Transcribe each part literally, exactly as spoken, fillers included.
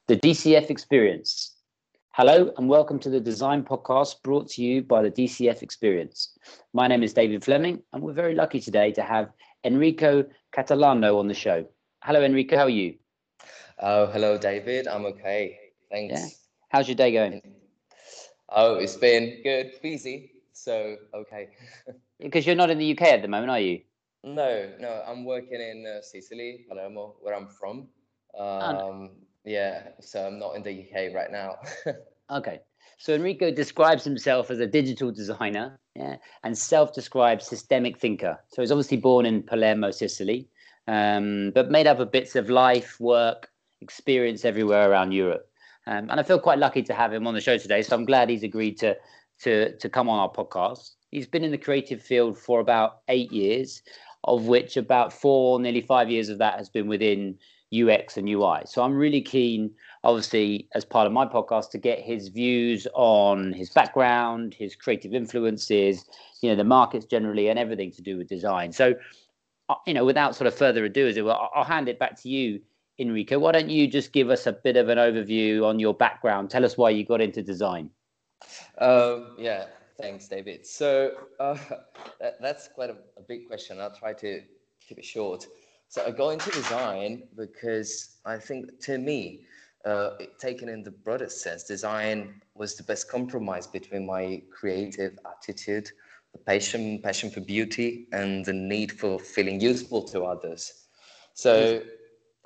The D C F Experience. Hello and welcome to the Design Podcast brought to you by the D C F Experience. My name is David Fleming and we're very lucky today to have Enrico Catalano on the show. Hello Enrico, how are you? Oh, hello David, I'm okay, Yeah. thanks. How's your day going? Oh, it's been good, busy, so okay. Because you're not in the U K at the moment, are you? No, no, I'm working in uh, Sicily, Palermo, where I'm from. Oh, no. Um, yeah, so I'm not in the U K right now. Okay. So Enrico describes himself as a digital designer, yeah, and self-described systemic thinker. So he's obviously born in Palermo, Sicily, um, but made up of bits of life, work, experience everywhere around Europe. Um, and I feel quite lucky to have him on the show today. So I'm glad he's agreed to to to come on our podcast. He's been in the creative field for about eight years, of which about four, nearly five years of that has been within U X and U I. So I'm really keen, obviously, as part of my podcast, to get his views on his background, his creative influences, you know, the markets generally, and everything to do with design. So, uh, you know, without sort of further ado, as it were, I'll I'll hand it back to you, Enrico. Why don't you just give us a bit of an overview on your background? Tell us why you got into design. Um, yeah, thanks, David. So uh, that, that's quite a, a big question. I'll try to keep it short. So I got into design because I think, to me, uh, taken in the broadest sense, design was the best compromise between my creative attitude, the passion, passion for beauty, and the need for feeling useful to others. So Amazing.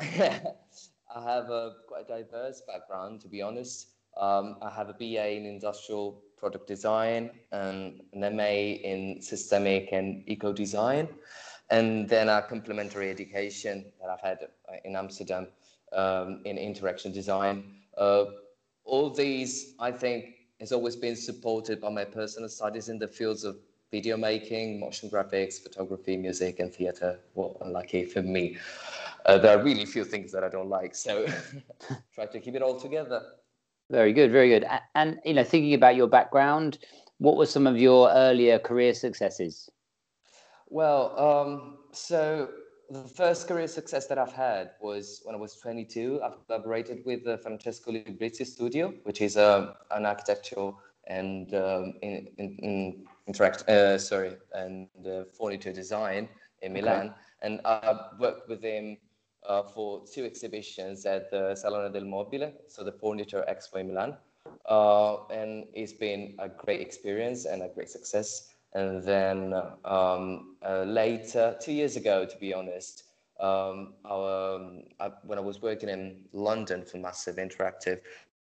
I have a quite diverse background, to be honest. Um, I have a B A in industrial product design and an M A in systemic and eco design, and then a complementary education that I've had in Amsterdam um, in interaction design. Uh, all these, I think, has always been supported by my personal studies in the fields of video making, motion graphics, photography, music, and theatre. Well, unlucky for me. Uh, there are really few things that I don't like, so try to keep it all together. Very good, very good. A- And, you know, thinking about your background, what were some of your earlier career successes? Well, um, so the first career success that I've had was when I was twenty-two. I've collaborated with the Francesco Librizzi Studio, which is um, an architectural and um, in, in, in interact, uh, sorry, and uh, furniture design in Okay. Milan. And I've worked with him uh, for two exhibitions at the Salone del Mobile, so the Furniture Expo in Milan. Uh, and it's been a great experience and a great success. And then um, uh, later, two years ago, to be honest, um, our, um, I, when I was working in London for Massive Interactive,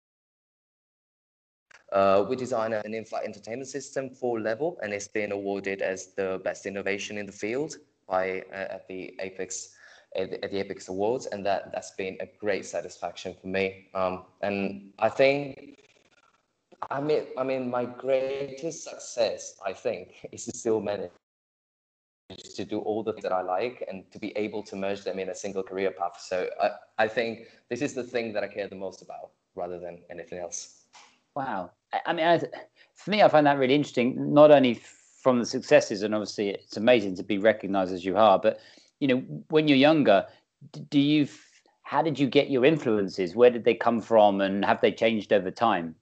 uh, we designed an in-flight entertainment system for Level, and it's been awarded as the best innovation in the field by uh, at the Apex at the, at the Apex Awards, and that that's been a great satisfaction for me. Um, and I think I mean, I mean, my greatest success, I think, is to still manage to do all the things that I like and to be able to merge them in a single career path. So I, I think this is the thing that I care the most about rather than anything else. Wow. I, I mean, I, for me, I find that really interesting, not only from the successes, and obviously it's amazing to be recognized as you are, but, you know, when you're younger, d- do you, f- how did you get your influences? Where did they come from and have they changed over time?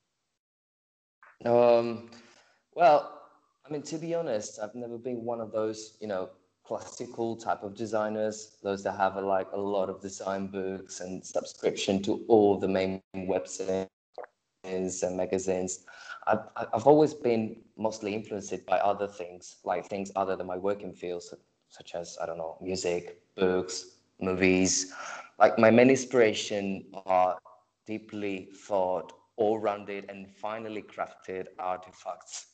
Um, well, I mean, to be honest, I've never been one of those, you know, classical type of designers, those that have a, like a lot of design books and subscription to all the main websites and magazines. I've, I've always been mostly influenced by other things, like things other than my working fields, such as, I don't know, music, books, movies. Like my main inspiration are deeply thought, all-rounded and finally crafted artifacts.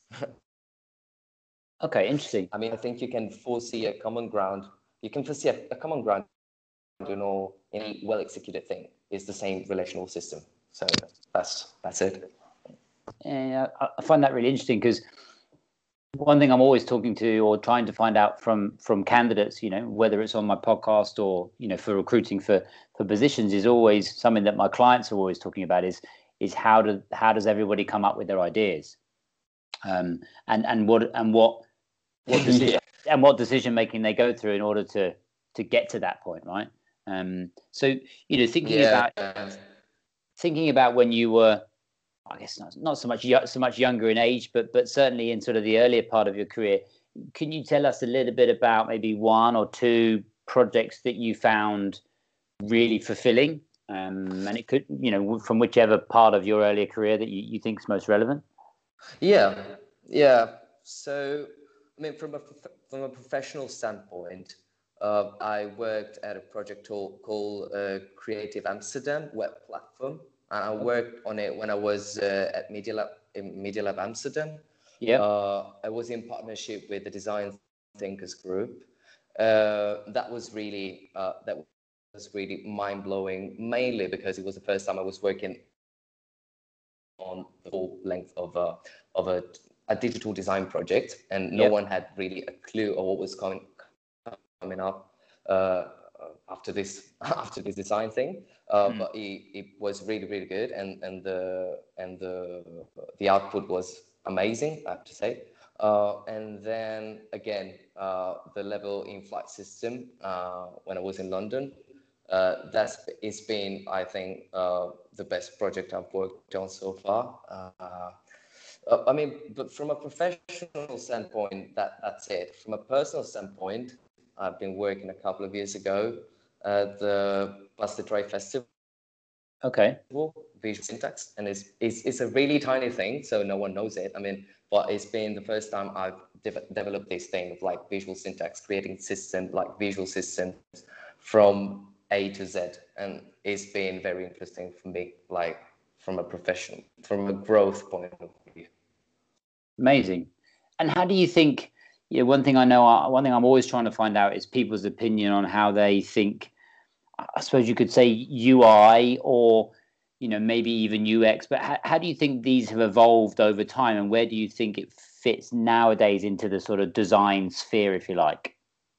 Okay, interesting. I mean, I think you can foresee a common ground. You can foresee a, a common ground in all any well-executed thing is the same relational system. So that's that's it. And I, I find that really interesting because one thing I'm always talking to or trying to find out from from candidates, you know, whether it's on my podcast or, you know, for recruiting for for positions, is always something that my clients are always talking about is is how do how does everybody come up with their ideas, um, and and what and what what decision Yeah. and what decision making they go through in order to to get to that point, right? Um, so, you know, thinking Yeah. about thinking about when you were, I guess not, not so much so much younger in age, but but certainly in sort of the earlier part of your career, can you tell us a little bit about maybe one or two projects that you found really fulfilling? Um, and it could, you know, from whichever part of your earlier career that you, you think is most relevant. Yeah, yeah. So, I mean, from a from a professional standpoint, uh, I worked at a project called, called uh, Creative Amsterdam web platform, and I worked on it when I was uh, at Media Lab in Media Lab Amsterdam. Yeah. Uh, I was in partnership with the Design Thinkers Group. Uh, that was really uh, that was really mind blowing, mainly because it was the first time I was working on the full length of a of a, a digital design project, and no Yep. one had really a clue of what was coming coming up uh, after this after this design thing. Uh, Mm. but it, it was really really good, and and the and the the output was amazing, I have to say. Uh, and then again, uh, the level in flight system uh, when I was in London. Uh, that's it's been, I think, uh, the best project I've worked on so far. Uh, uh, I mean, but from a professional standpoint, that that's it. From a personal standpoint, I've been working a couple of years ago at the Bastard Drive Festival. Okay. Visual Syntax, and it's, it's it's a really tiny thing, so no one knows it. I mean, but it's been the first time I've de- developed this thing of like Visual Syntax, creating system like visual systems from A to Z, and it's been very interesting for me, like from a professional, from a growth point of view. Amazing. And how do you think? Yeah, one thing I know, one thing I'm always trying to find out is people's opinion on how they think. I suppose you could say U I or, you know, maybe even U X. But how, how do you think these have evolved over time, and where do you think it fits nowadays into the sort of design sphere, if you like?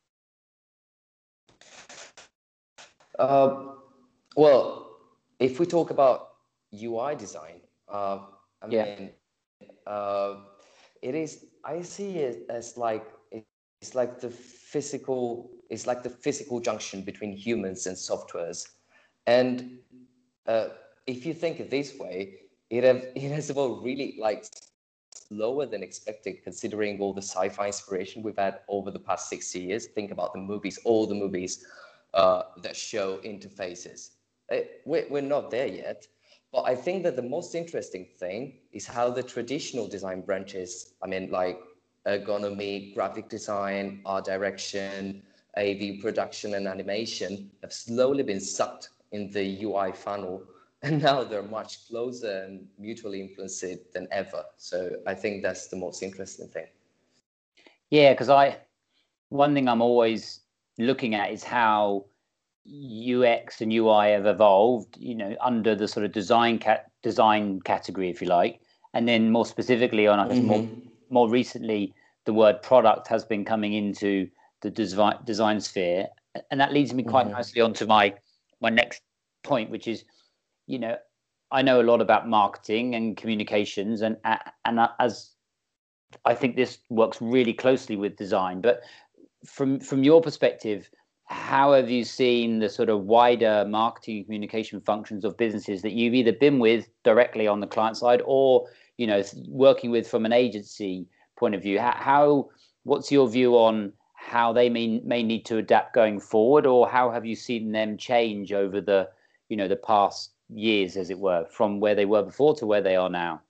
Uh, well, if we talk about U I design, uh, I Yeah. mean, uh, it is. I see it as like it's like the physical. It's like the physical junction between humans and softwares, and uh, if you think it this way, it have it has evolved really like slower than expected, considering all the sci-fi inspiration we've had over the past sixty years. Think about the movies, all the movies uh, that show interfaces. It, we're, we're not there yet, but I think that the most interesting thing is how the traditional design branches, I mean, like ergonomy, graphic design, art direction, A V production, and animation, have slowly been sucked in the U I funnel, and now they're much closer and mutually influenced than ever. So I think that's the most interesting thing. Yeah, because I one thing I'm always looking at is how U X and U I have evolved, you know, under the sort of design cat design category, if you like, and then more specifically on, I guess, mm-hmm. more more recently, the word product has been coming into the design design sphere, and that leads me quite mm-hmm. nicely onto my my next point, which is, you know, I know a lot about marketing and communications, and and as I think this works really closely with design, but from from your perspective, how have you seen the sort of wider marketing and communication functions of businesses that you've either been with directly on the client side or, you know, working with from an agency point of view? How, how what's your view on how they may, may need to adapt going forward, or how have you seen them change over the, you know, the past years, as it were, from where they were before to where they are now?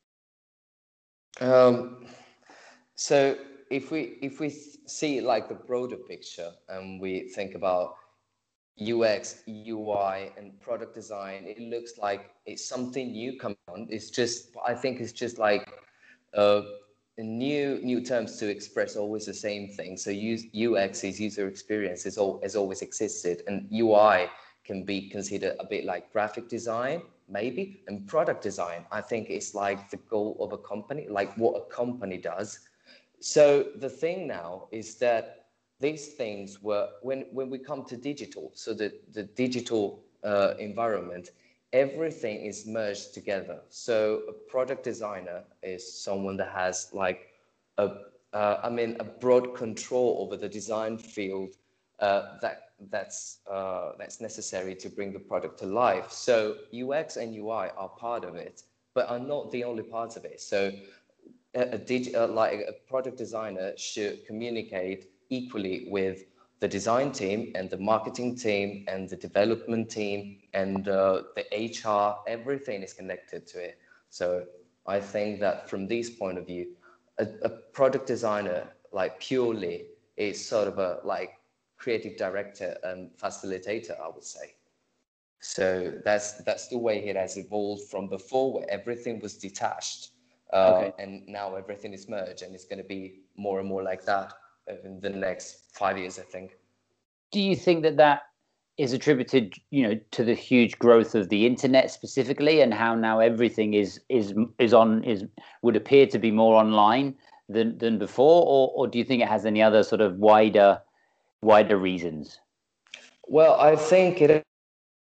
Um, so if we if we see like the broader picture and we think about U X, U I, and product design, it looks like it's something new coming on. It's just, I think it's just like uh, new new terms to express always the same thing. So U X is user experience, is all, has always existed, and U I can be considered a bit like graphic design, maybe, and product design, I think it's like the goal of a company, like what a company does. So the thing now is that these things were, when, when we come to digital, so the, the digital uh, environment, everything is merged together. So a product designer is someone that has like a, uh, I mean, a broad control over the design field uh, that that's uh, that's necessary to bring the product to life. So U X and U I are part of it, but are not the only parts of it. So a, a dig, uh, like a product designer should communicate equally with the design team and the marketing team and the development team and uh, the H R. Everything is connected to it. So I think that from this point of view, a, a product designer like purely is sort of a like creative director and facilitator, I would say. So that's that's the way it has evolved from before, where everything was detached, uh, Okay. and now everything is merged, and it's going to be more and more like that in the next five years, I think. Do you think that that is attributed, you know, to the huge growth of the internet specifically, and how now everything is is is on is would appear to be more online than than before, or or do you think it has any other sort of wider wider reasons? Well, I think it has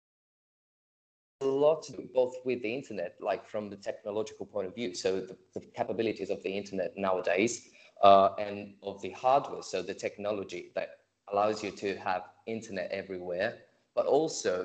a lot to do both with the internet, like from the technological point of view, so the, the capabilities of the internet nowadays, uh, and of the hardware, so the technology that allows you to have internet everywhere, but also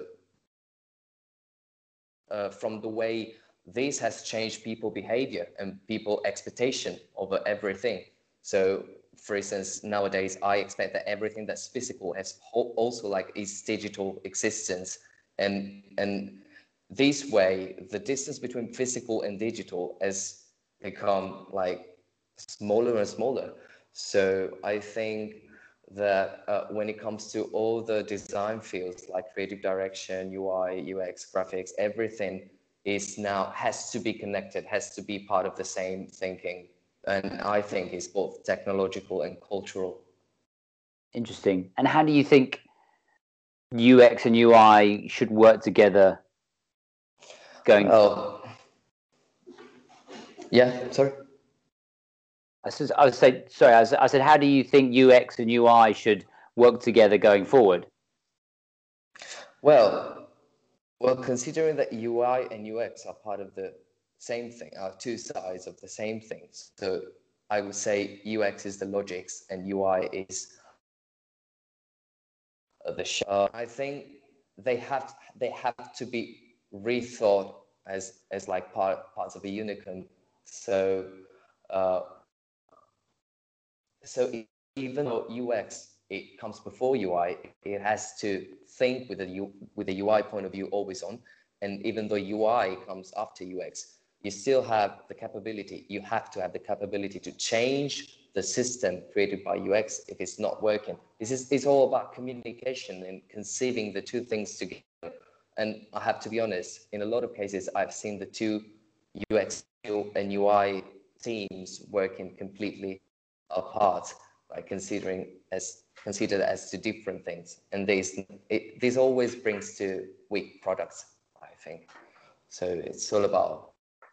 uh, from the way this has changed people behavior and people expectation over everything. So for instance, nowadays I expect that everything that's physical has also like its digital existence, and and this way the distance between physical and digital has become like smaller and smaller. So I think that uh, when it comes to all the design fields like creative direction, U I, U X, graphics, everything is now has to be connected, has to be part of the same thinking. And I think it's both technological and cultural. Interesting. And how do you think U X and U I should work together going forward? Well, yeah, sorry. I said, I was say, sorry, I, was, I said, how do you think U X and U I should work together going forward? Well, well, considering that U I and U X are part of the same thing, are two sides of the same thing. So I would say U X is the logics and U I is uh, the show. Uh, I think they have they have to be rethought as as like part parts of a unicorn. So uh, so even though U X it comes before U I, it has to think with the U, with the U I point of view always on. And even though U I comes after U X, you still have the capability. You have to have the capability to change the system created by U X if it's not working. This is it's all about communication and conceiving the two things together. And I have to be honest, in a lot of cases, I've seen the two U X and U I teams working completely apart, like considering as considered as two different things, and this it, this always brings to weak products, I think. So it's all about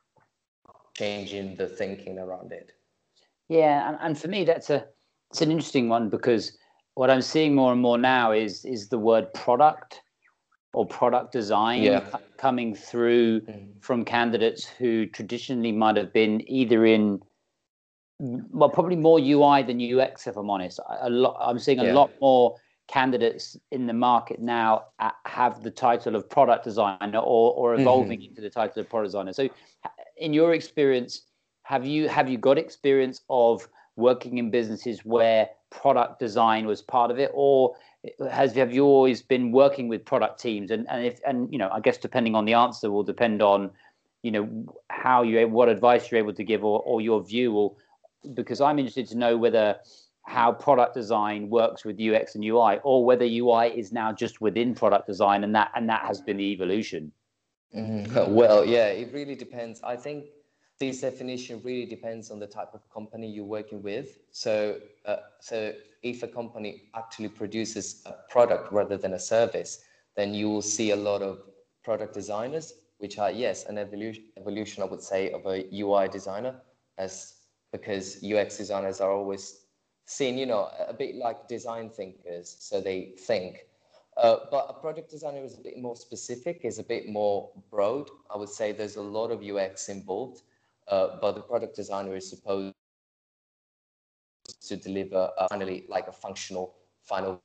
changing the thinking around it. Yeah, and, and for me, that's a it's an interesting one because what I'm seeing more and more now is is the word product or product design Yeah. c- coming through Mm. from candidates who traditionally might have been either in well, probably more U I than U X, if I'm honest. A lot, I'm seeing a Yeah. lot more candidates in the market now at, have the title of product designer or, or evolving Mm-hmm. into the title of product designer. So, in your experience, have you have you got experience of working in businesses where product design was part of it, or has have you always been working with product teams? And and if and you know, I guess depending on the answer will depend on you know how you what advice you're able to give or, or your view or because I'm interested to know whether how product design works with U X and U I, or whether U I is now just within product design, and that and that has been the evolution. Mm-hmm. Well, yeah, it really depends. I think this definition really depends on the type of company you're working with. So, uh, so if a company actually produces a product rather than a service, then you will see a lot of product designers, which are yes, an evolution, evolution I would say of a U I designer, as because U X designers are always seen, you know, a bit like design thinkers. So they think. Uh, but a project designer is a bit more specific, is a bit more broad. I would say there's a lot of U X involved, uh, but the product designer is supposed to deliver uh, finally like a functional final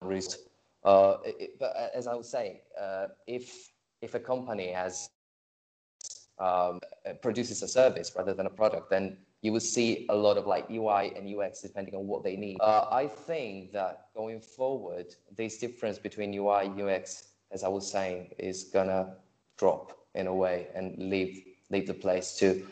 result. Uh, it, but as I was saying, uh, if if a company has um, produces a service rather than a product, then you will see a lot of like U I and U X depending on what they need. Uh, I think that going forward, this difference between U I and U X, as I was saying, is gonna drop in a way and leave leave the place to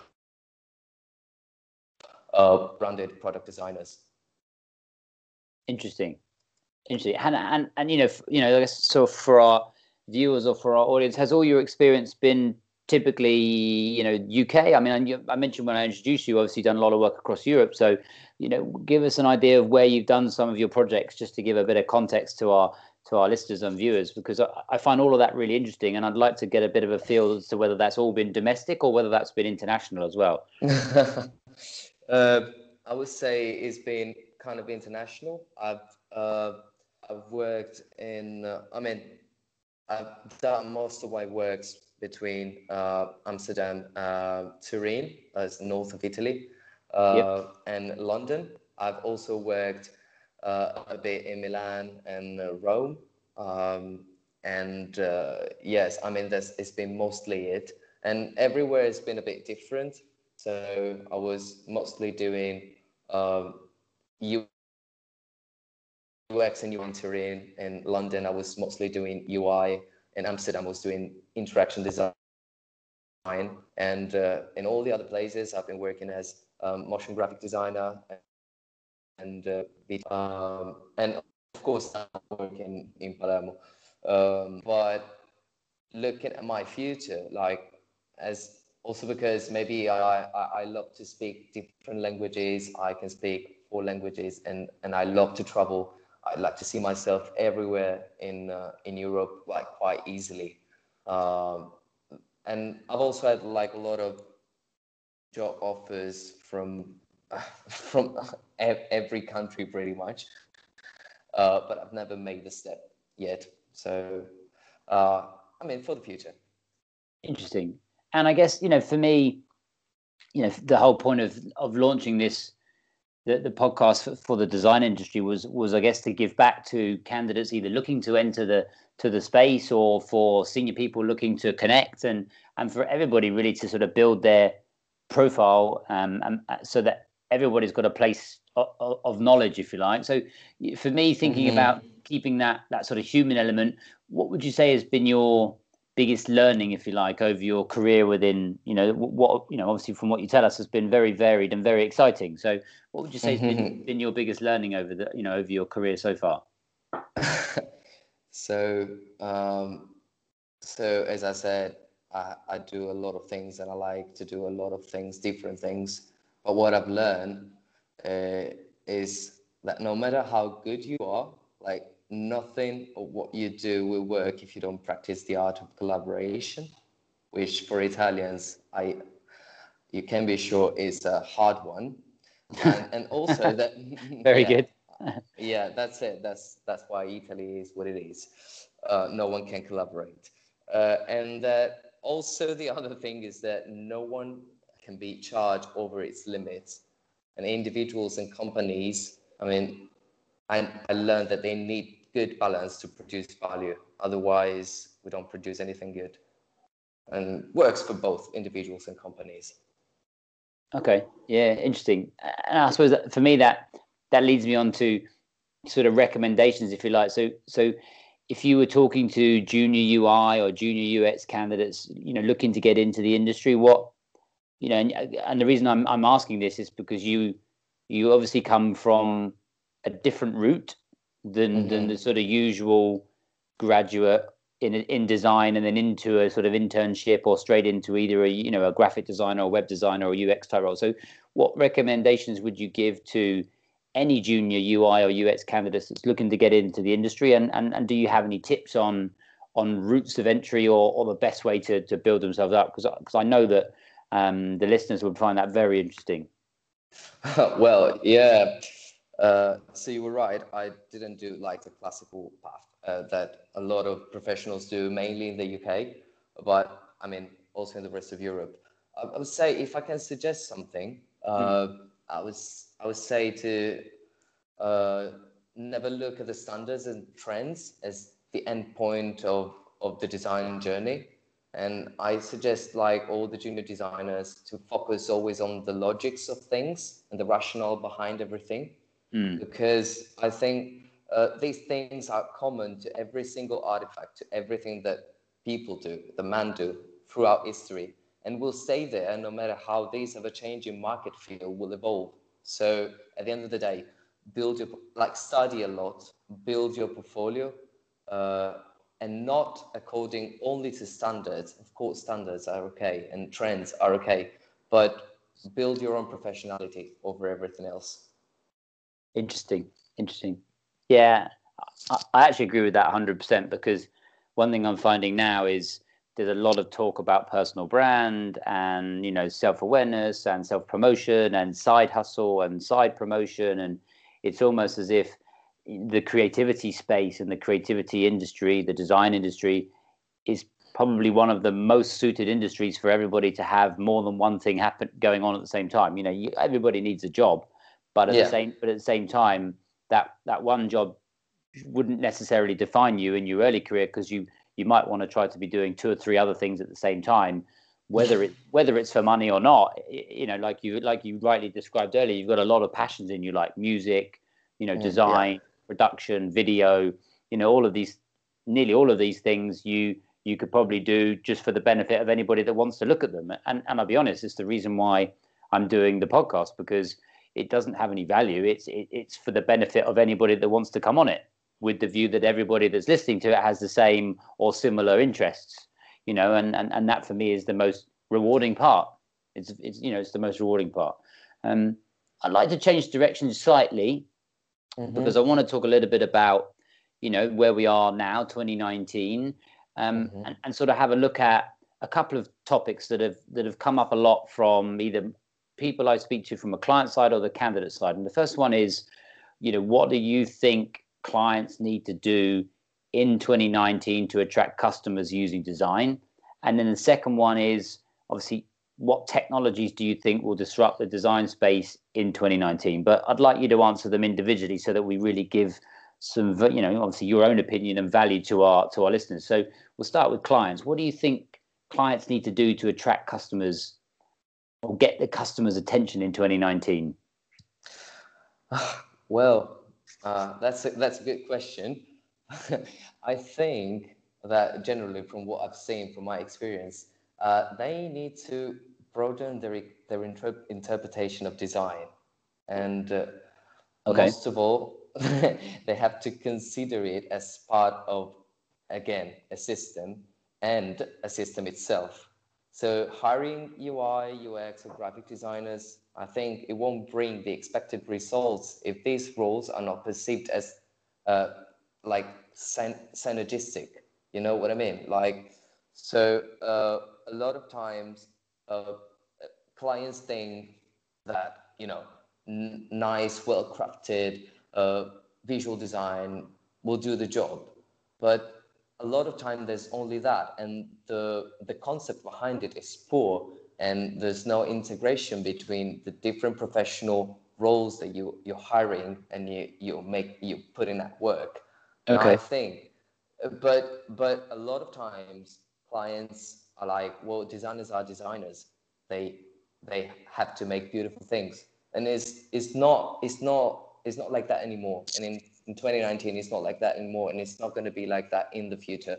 uh, branded product designers. Interesting, interesting, and and and you know, you know, I guess so for our viewers or for our audience, has all your experience been typically, you know, U K? I mean, I mentioned when I introduced you, obviously done a lot of work across Europe. So, you know, give us an idea of where you've done some of your projects, just to give a bit of context to our to our listeners and viewers, because I, I find all of that really interesting, and I'd like to get a bit of a feel as to whether that's all been domestic or whether that's been international as well. uh, I would say it's been kind of international. I've uh, I've worked in. Uh, I mean, I've done most of my works between uh, Amsterdam, uh, Turin, as north of Italy, uh, yep. and London. I've also worked uh, a bit in Milan and uh, Rome. Um, and uh, yes, I mean, that's, it's been mostly it. And everywhere has been a bit different. So I was mostly doing um, U X and U I in Turin. In London, I was mostly doing U I. In Amsterdam, I was doing interaction design. And uh, in all the other places, I've been working as um, motion graphic designer and uh, um, and of course, I'm working in Palermo. Um, but looking at my future, like as also because maybe I, I, I love to speak different languages, I can speak four languages, and, and I love to travel. I like to see myself everywhere in uh, in Europe, like quite easily. Um, and I've also had like a lot of job offers from from every country pretty much, uh, but I've never made the step yet. So, uh, I mean, for the future. Interesting. And I guess, you know, for me, you know, the whole point of of launching this, the, the podcast for, for the design industry was was I guess to give back to candidates either looking to enter the to the space, or for senior people looking to connect, and and for everybody really to sort of build their profile, um, and so that everybody's got a place of, of knowledge, if you like. So for me, thinking mm-hmm. about keeping that that sort of human element, what would you say has been your biggest learning, if you like, over your career within, you know, what, you know, obviously from what you tell us has been very varied and very exciting. So what would you say has been, been your biggest learning over the, you know, over your career so far? so, um, so as I said, I, I do a lot of things, and I like to do a lot of things, different things. But what I've learned uh, is that no matter how good you are, like nothing of what you do will work if you don't practice the art of collaboration, which for Italians, I you can be sure is a hard one. And, and also that very yeah, good. yeah, that's it. That's that's why Italy is what it is. Uh, no one can collaborate. Uh, and that also the other thing is that no one can be charged over its limits. And individuals and companies, I mean, I, I learned that they need good balance to produce value. Otherwise, we don't produce anything good. And works for both individuals and companies. Okay, yeah, interesting. And I suppose that for me, that that leads me on to sort of recommendations, if you like. So, so if you were talking to junior U I or junior U X candidates, you know, looking to get into the industry, what, you know, and, and the reason I'm I'm asking this is because you you obviously come from a different route than mm-hmm. than the sort of usual graduate in in design and then into a sort of internship or straight into either a, you know, a graphic designer or web designer or U X type role. So what recommendations would you give to any junior U I or U X candidates that's looking to get into the industry, and and, and do you have any tips on on routes of entry, or, or the best way to, to build themselves up? Because because I know that um, the listeners would find that very interesting. Well, yeah. Uh, so you were right. I didn't do like the classical path uh, that a lot of professionals do, mainly in the U K, but I mean also in the rest of Europe. I, I would say if I can suggest something, uh, mm. I was I would say to uh, never look at the standards and trends as the end point of, of the design journey. And I suggest like all the junior designers to focus always on the logics of things and the rationale behind everything. Mm. Because I think uh, these things are common to every single artifact, to everything that people do, the man do throughout history, and will stay there no matter how these ever-changing market field will evolve. So at the end of the day, build your, like study a lot, build your portfolio, uh, and not according only to standards. Of course, standards are okay and trends are okay, but build your own professionality over everything else. Interesting, interesting. Yeah, I, I actually agree with that one hundred percent, because one thing I'm finding now is there's a lot of talk about personal brand and, you know, self-awareness and self-promotion and side hustle and side promotion. And it's almost as if the creativity space and the creativity industry, the design industry, is probably one of the most suited industries for everybody to have more than one thing happen going on at the same time. You know, you, everybody needs a job, but at yeah. the same but at the same time, that that one job wouldn't necessarily define you in your early career, because you you might want to try to be doing two or three other things at the same time, whether it whether it's for money or not. You know, like you like you rightly described earlier, you've got a lot of passions in you, like music, you know, design, yeah. production, video, you know, all of these, nearly all of these things you you could probably do just for the benefit of anybody that wants to look at them. And and I'll be honest, it's the reason why I'm doing the podcast, because it doesn't have any value. It's it, it's for the benefit of anybody that wants to come on it, with the view that everybody that's listening to it has the same or similar interests, you know, and, and, and that for me is the most rewarding part. It's, it's, you know, it's the most rewarding part. Um, I'd like to change direction slightly, mm-hmm. because I want to talk a little bit about, you know, where we are now, twenty nineteen, um, mm-hmm. and, and sort of have a look at a couple of topics that have, that have come up a lot from either people I speak to from a client side or the candidate side. And the first one is, you know, what do you think clients need to do in twenty nineteen to attract customers using design? And then the second one is, obviously, what technologies do you think will disrupt the design space in twenty nineteen? But I'd like you to answer them individually so that we really give some, you know, obviously your own opinion and value to our to our listeners. So we'll start with clients. What do you think clients need to do to attract customers or get the customers' attention in twenty nineteen? Well, Uh, that's a, that's a good question. I think that generally, from what I've seen, from my experience, uh, they need to broaden their their inter- interpretation of design, and uh, okay. most of all, they have to consider it as part of, again, a system and a system itself. So hiring U I, U X, or graphic designers, I think it won't bring the expected results if these roles are not perceived as uh, like syn- synergistic. You know what I mean? Like, so uh, a lot of times uh, clients think that, you know, n- nice, well-crafted uh, visual design will do the job. But a lot of time there's only that, and the the concept behind it is poor, and there's no integration between the different professional roles that you you're hiring and you you make you put in that work. And okay. I think, but but a lot of times clients are like, well, designers are designers. They they have to make beautiful things, and it's it's not it's not it's not like that anymore. And in in twenty nineteen, it's not like that anymore, and it's not going to be like that in the future.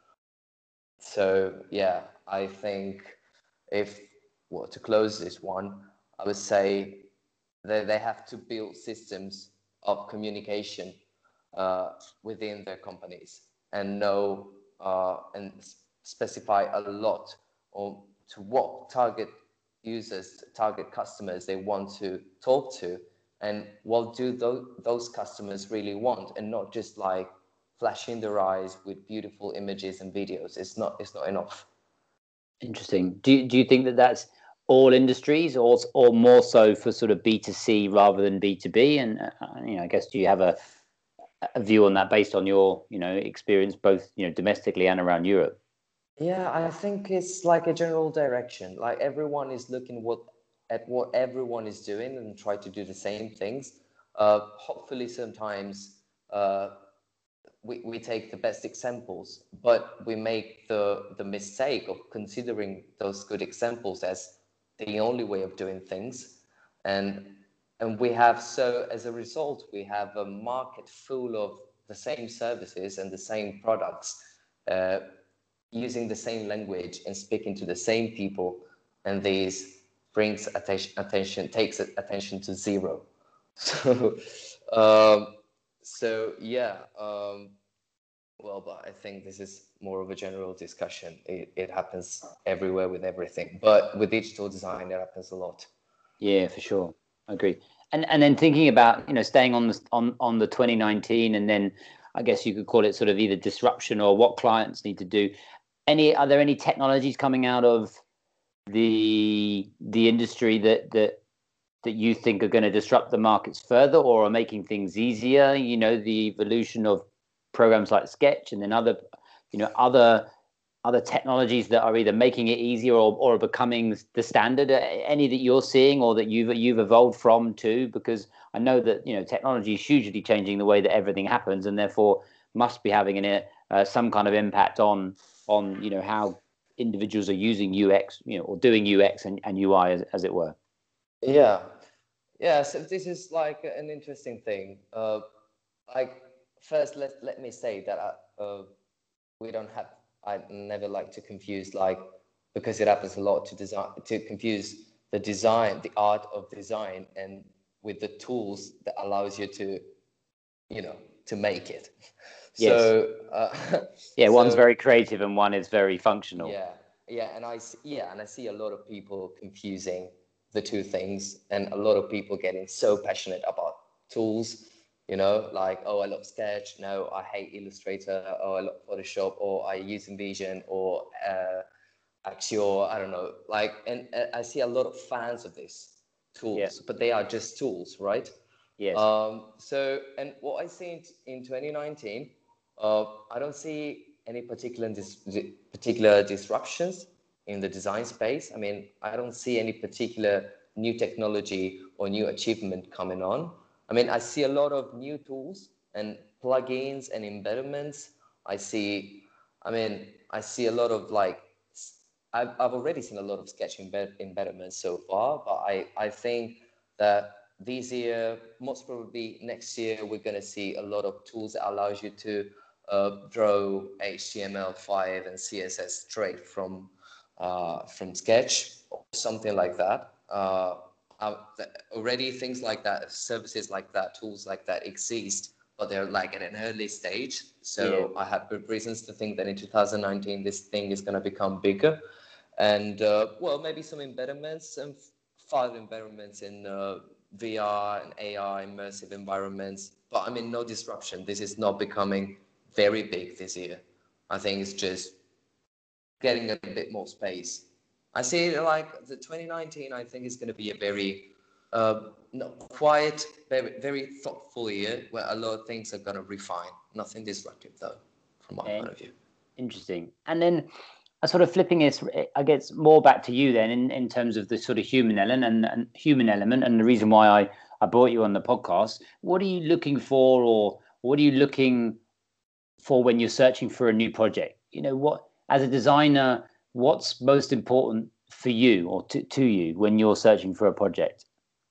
So yeah, I think if, well, to close this one, I would say that they have to build systems of communication uh, within their companies, and know uh, and specify a lot on to what target users, target customers they want to talk to, and what do those, those customers really want, and not just like flashing their eyes with beautiful images and videos. It's not it's not enough. Interesting. Do you, do you think that that's all industries, or or more so for sort of B two C rather than B two B? And uh, you know, I guess, do you have a a view on that based on your, you know, experience both, you know, domestically and around Europe? Yeah, I think it's like a general direction. Like everyone is looking what at what everyone is doing and try to do the same things. Uh, hopefully, sometimes uh, we, we take the best examples, but we make the, the mistake of considering those good examples as the only way of doing things. And, and we have, so as a result, we have a market full of the same services and the same products, uh, using the same language and speaking to the same people. And this brings attention, attention takes attention to zero. So, um, so yeah, um, well, but I think this is more of a general discussion. It, it happens everywhere with everything, but with digital design, it happens a lot. Yeah, for sure. I agree. And and then thinking about, you know, staying on the on on the twenty nineteen, and then I guess you could call it sort of either disruption or what clients need to do. Any are there any technologies coming out of the the industry that that that you think are going to disrupt the markets further or are making things easier? You know, the evolution of programs like Sketch, and then other, you know, other other technologies that are either making it easier or, or becoming the standard. Any that you're seeing or that you've you've evolved from too? Because I know that, you know, technology is hugely changing the way that everything happens, and therefore must be having an uh, some kind of impact on on you know how individuals are using U X, you know, or doing U X and, and U I, as, as it were. Yeah, yeah. So this is like an interesting thing. Uh, like first, let let me say that I, uh, we don't have. I never like to confuse, like, because it happens a lot, to design to confuse the design, the art of design, and with the tools that allows you to, you know, to make it. Yes. So uh, Yeah, one's so very creative and one is very functional. yeah, yeah, and I see, yeah, and I see a lot of people confusing the two things, and a lot of people getting so passionate about tools, you know, like, oh, I love Sketch, no, I hate Illustrator, oh, I love Photoshop, or I use InVision, or uh, Axior, I don't know, like, and uh, I see a lot of fans of these Yeah. tools, but they are just tools, right? Yes. Um, so, and what I see in, in twenty nineteen, uh, I don't see any particular dis particular disruptions in the design space. I mean, I don't see any particular new technology or new achievement coming on. I mean, I see a lot of new tools and plugins and embedments. I see, I mean, I see a lot of like, I've, I've already seen a lot of Sketch embed embedments so far, but I, I think that this year, most probably next year, we're going to see a lot of tools that allows you to uh, draw H T M L five and C S S straight from uh, from Sketch or something like that. Uh, already things like that, services like that, tools like that exist, but they're like at an early stage. So Yeah. I have good reasons to think that in two thousand nineteen, this thing is going to become bigger. And uh, well, maybe some embedments and file environments in uh, V R and A R immersive environments. But I mean, no disruption. This is not becoming very big this year. I think it's just getting a bit more space. I see it like the twenty nineteen, I think is going to be a very uh, not quiet, very, very thoughtful year where a lot of things are going to refine. Nothing disruptive though, from my And point of view. interesting. And then I sort of flipping this, I guess, more back to you then in, in terms of the sort of human element and, and human element, and the reason why I, I brought you on the podcast. What are you looking for, or what are you looking for when you're searching for a new project? You know, what, as a designer, what's most important for you or to, to you when you're searching for a project?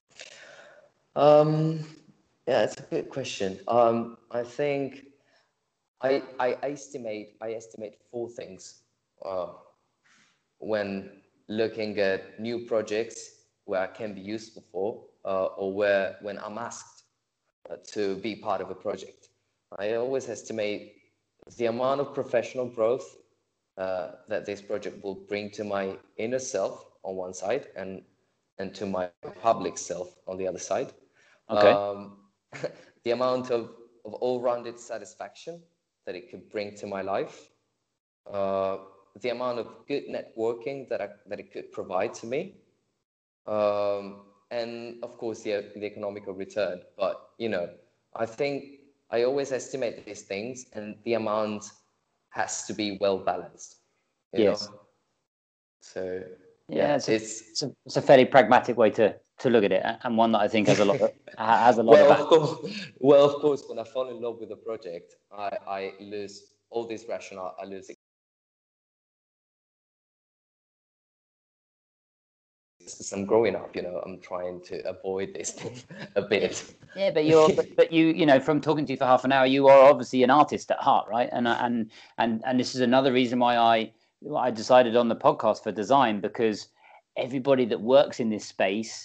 Um, yeah, it's a good question. Um, I think I, I estimate I estimate four things uh, when looking at new projects where I can be useful for, uh, or where when I'm asked uh, to be part of a project. I always estimate the amount of professional growth uh, that this project will bring to my inner self on one side, and and to my public self on the other side. Okay. Um, the amount of, of all-rounded satisfaction that it could bring to my life, uh, the amount of good networking that I, that it could provide to me, um, and of course the, the economical return. But you know, I think I always estimate these things, and the amount has to be well balanced. You know, Yes. so Yeah, yeah, it's a, it's it's a it's a fairly pragmatic way to to look at it, and one that I think has a lot of, has a lot well, of of course, well, of course, when I fall in love with a project, I I lose all this rationale. I lose it. As I'm growing up, you know, I'm trying to avoid this thing a bit. Yeah, but you're, but, but you, you know, from talking to you for half an hour, you are obviously an artist at heart, right? And uh, and and and this is another reason why I I decided on the podcast for design, because everybody that works in this space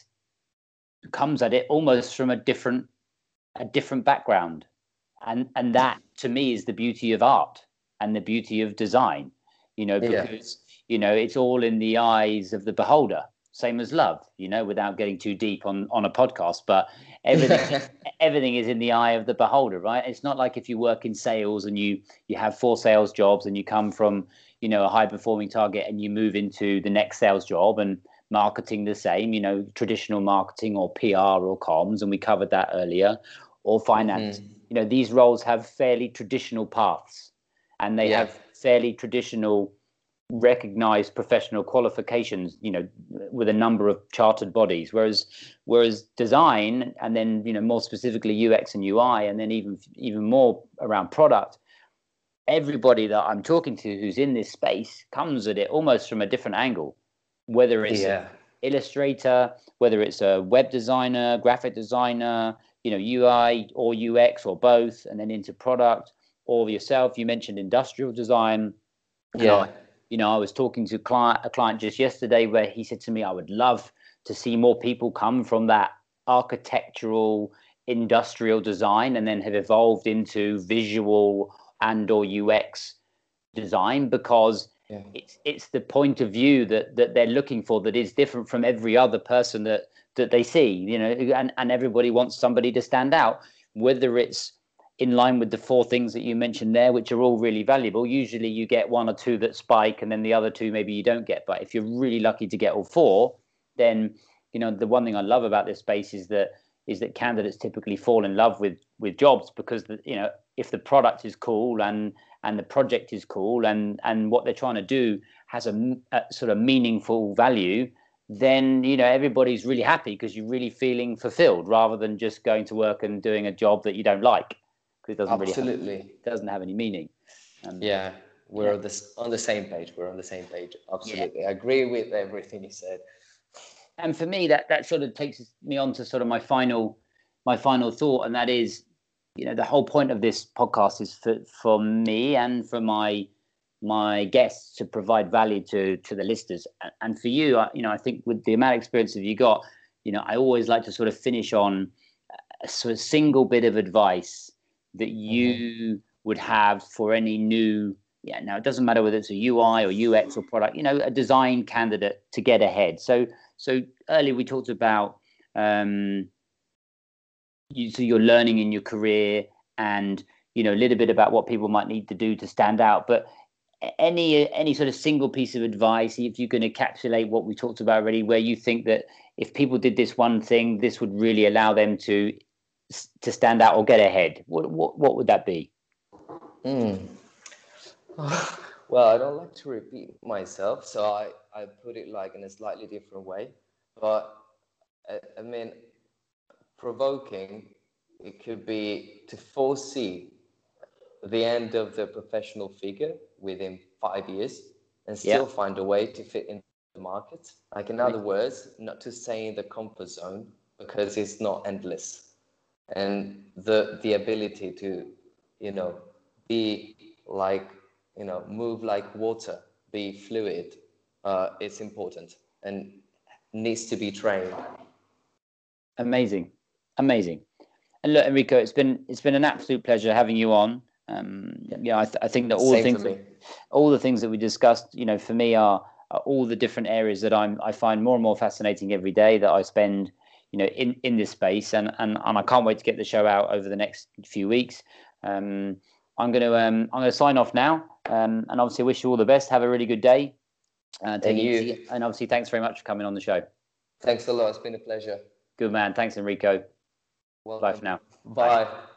comes at it almost from a different a different background, and and that to me is the beauty of art and the beauty of design, you know, Yeah. because you know it's all in the eyes of the beholder, same as love, you know, without getting too deep on on a podcast, but everything everything is in the eye of the beholder, right? It's not like if you work in sales and you you have four sales jobs and you come from, you know, a high performing target and you move into the next sales job, and marketing the same, you know, traditional marketing or P R or comms, and we covered that earlier, or finance. Mm-hmm. You know, these roles have fairly traditional paths, and they Yeah. have fairly traditional recognized professional qualifications, you know, with a number of chartered bodies, whereas whereas design, and then, you know, more specifically U X and U I, and then even even more around product, everybody that I'm talking to who's in this space comes at it almost from a different angle, whether it's an Yeah. illustrator, whether it's a web designer, graphic designer, you know, U I or U X or both, and then into product, or yourself. You mentioned industrial design. And I, Yeah. you know, I was talking to client, a client just yesterday where he said to me, I would love to see more people come from that architectural industrial design and then have evolved into visual and or U X design, because Yeah. it's it's the point of view that that they're looking for that is different from every other person that that they see, you know, and, and everybody wants somebody to stand out, whether it's in line with the four things that you mentioned there, which are all really valuable. Usually you get one or two that spike, and then the other two maybe you don't get. But if you're really lucky to get all four, then, you know, the one thing I love about this space is that is that candidates typically fall in love with with jobs, because the, you know, if the product is cool and and the project is cool, and and what they're trying to do has a, a sort of meaningful value, then, you know, everybody's really happy because you're really feeling fulfilled, rather than just going to work and doing a job that you don't like, because it doesn't really have, Absolutely. doesn't have any meaning. Um, Yeah. We're yeah, on this on the same page. We're on the same page. yeah. Absolutely. I agree with everything you said. And for me, that that sort of takes me on to sort of my final my final thought, and that is, you know, the whole point of this podcast is for for me and for my my guests to provide value to to the listeners. And for you, you know, I think with the amount of experience that you got, you know, I always like to sort of finish on a sort of single bit of advice that Mm-hmm. you would have for any new, yeah, now it doesn't matter whether it's a U I or U X or product, you know, a design candidate to get ahead. So so earlier we talked about um you, so you're learning in your career, and, you know, a little bit about what people might need to do to stand out, but any any sort of single piece of advice, if you can encapsulate what we talked about already, where you think that if people did this one thing, this would really allow them to to stand out or get ahead, what what, what would that be? Mm. Well, I don't like to repeat myself, so I, I put it like in a slightly different way. But I, I mean, provoking, it could be to foresee the end of the professional figure within five years and Yeah, still find a way to fit in the market. Like, in other words, not to stay in the comfort zone because it's not endless. And the the ability to, you know, be like, you know, move like water, be fluid, uh, it's important and needs to be trained. amazing, amazing. And look, Enrico, it's been it's been an absolute pleasure having you on. Um, Yeah. yeah, I, th- I think that all the Same for things that, me. all the things that we discussed, you know, for me are, are all the different areas that I'm I find more and more fascinating every day that I spend, you know, in, in this space, and, and and I can't wait to get the show out over the next few weeks. Um, I'm gonna um, I'm gonna sign off now, um, and obviously wish you all the best. Have a really good day. Uh, take And it you, easy, and obviously thanks very much for coming on the show. thanks a lot. It's been a pleasure. Good man. Thanks, Enrico. Bye for Welcome. now. Bye. Bye.